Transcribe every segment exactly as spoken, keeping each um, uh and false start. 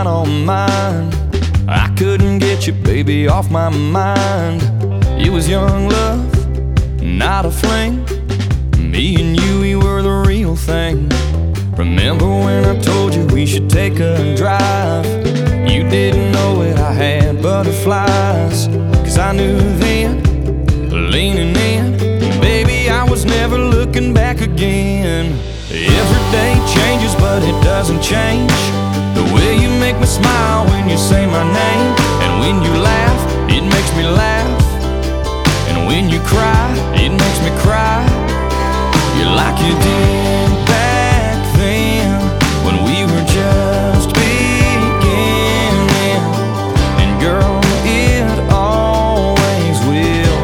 not on mine. I couldn't get you, baby, off my mind. It was young love, not a fling. Me and you, we were the real thing. Remember when I told you we should take a drive? You didn't know it, I had butterflies. Cause I knew then, leaning in, baby, I was never looking back again. Every day changes, but it doesn't change the way you make me smile when you say my name. And when you laugh, it makes me laugh. And when you cry, it makes me cry. You're like you did back then, when we were just beginning. And girl, it always will.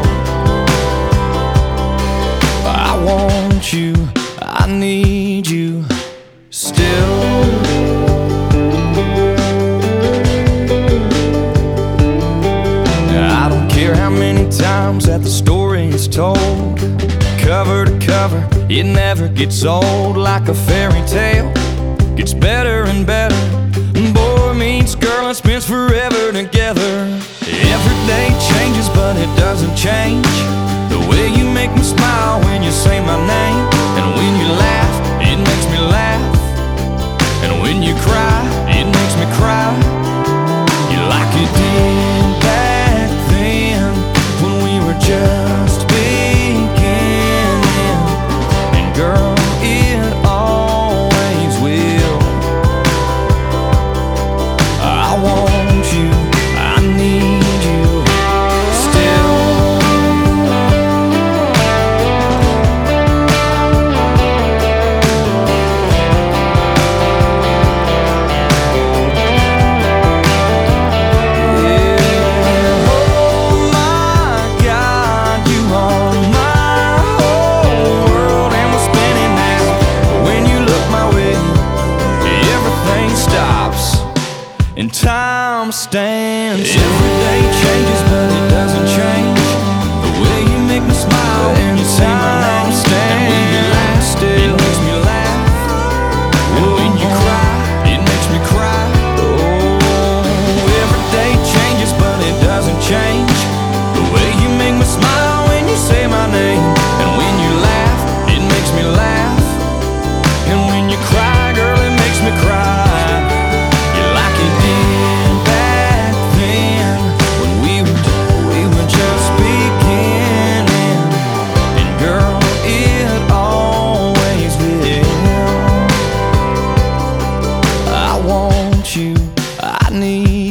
I want you, I need you still. I don't care how many times that the story is told, cover to cover, it never gets old. Like a fairy tale, gets better and better. Boy meets girl and spends forever together. Every day changes, but it doesn't change the way you make me smile when you say my name. And when you laugh, it makes me laugh. And when you cry, it makes me cry. You like you did back then, when we were just beginning. And girl, it always will. I want you, I need you still. And time stands. Every day changes, but it doesn't change the way you make me smile when you say my name. And when you laugh, still it makes me laugh. And when you cry, it makes me cry. Oh, every day changes, but it doesn't change the way you make me smile when you say my name. And when you laugh, it makes me laugh. And when you cry, girl, it makes me cry. I need